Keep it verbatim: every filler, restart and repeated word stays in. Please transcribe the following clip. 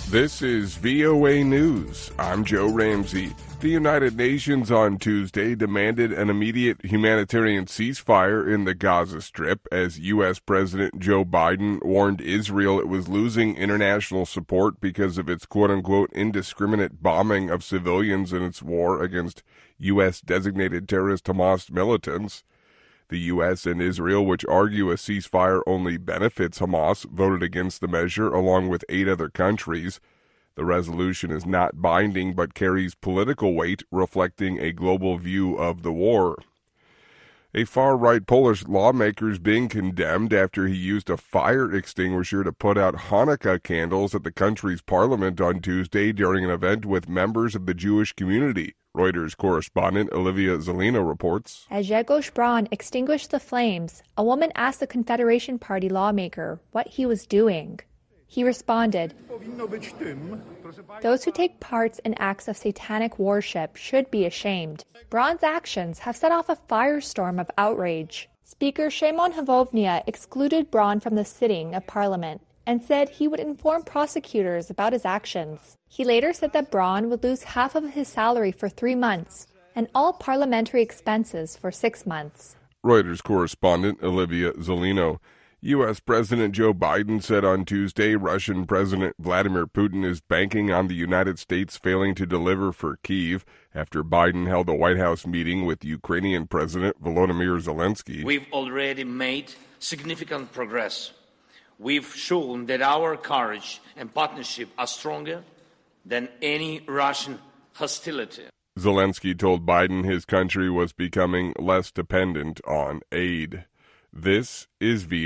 This is V O A News. I'm Joe Ramsey. The United Nations on Tuesday demanded an immediate humanitarian ceasefire in the Gaza Strip as U S. President Joe Biden warned Israel it was losing international support because of its quote-unquote indiscriminate bombing of civilians in its war against U S.-designated terrorist Hamas militants. The U S and Israel, which argue a ceasefire only benefits Hamas, voted against the measure along with eight other countries. The resolution is not binding but carries political weight, reflecting a global view of the war. A far-right Polish lawmaker is being condemned after he used a fire extinguisher to put out Hanukkah candles at the country's parliament on Tuesday during an event with members of the Jewish community. Reuters correspondent Olivia Zelino reports. As Grzegorz Braun extinguished the flames, a woman asked the Confederation Party lawmaker what he was doing. He responded, "Those who take part in acts of satanic worship should be ashamed." Braun's actions have set off a firestorm of outrage. Speaker Szymon Hołownia excluded Braun from the sitting of Parliament and said he would inform prosecutors about his actions. He later said that Braun would lose half of his salary for three months and all parliamentary expenses for six months. Reuters correspondent Olivia Zelino. U S. President Joe Biden said on Tuesday Russian President Vladimir Putin is banking on the United States failing to deliver for Kyiv after Biden held a White House meeting with Ukrainian President Volodymyr Zelensky. We've already made significant progress. We've shown that our courage and partnership are stronger than any Russian hostility. Zelensky told Biden his country was becoming less dependent on aid. This is V